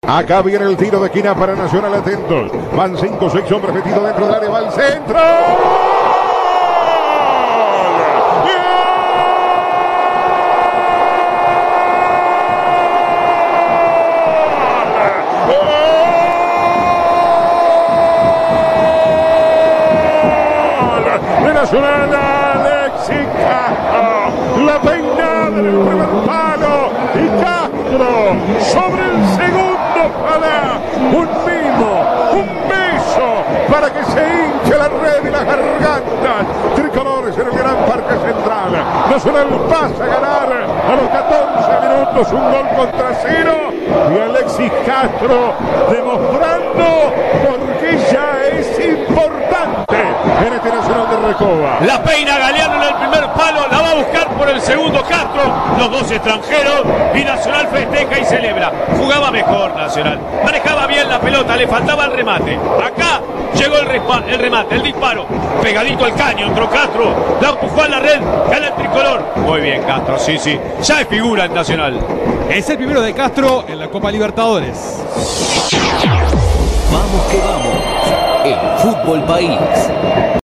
Acá viene el tiro de esquina para Nacional, atentos. Van 5 o 6 hombres metidos dentro del área, va al centro. Nacional, Alexis Castro, la peinada del primer palo y Castro sobre el segundo pala, un mimo, un beso para que se hinche la red y las gargantas tricolores en el Gran Parque Central. Nacional pasa a ganar a los 14 minutos un gol contra 0 y Alexis Castro demostrando por qué ya es importante en este Nacional de Recoba. La peina Galeano en el primer palo, la va a buscar por el segundo Castro, los dos extranjeros, y Nacional festeja y celebra. Jugaba mejor Nacional, manejaba bien la pelota, le faltaba el remate. Acá llegó el remate, el disparo, pegadito al caño, entró Castro, la empujó a la red, gana el tricolor. Muy bien Castro, sí, ya es figura en Nacional. Es el primero de Castro en la Copa Libertadores. Vamos que vamos, el Fútbol País.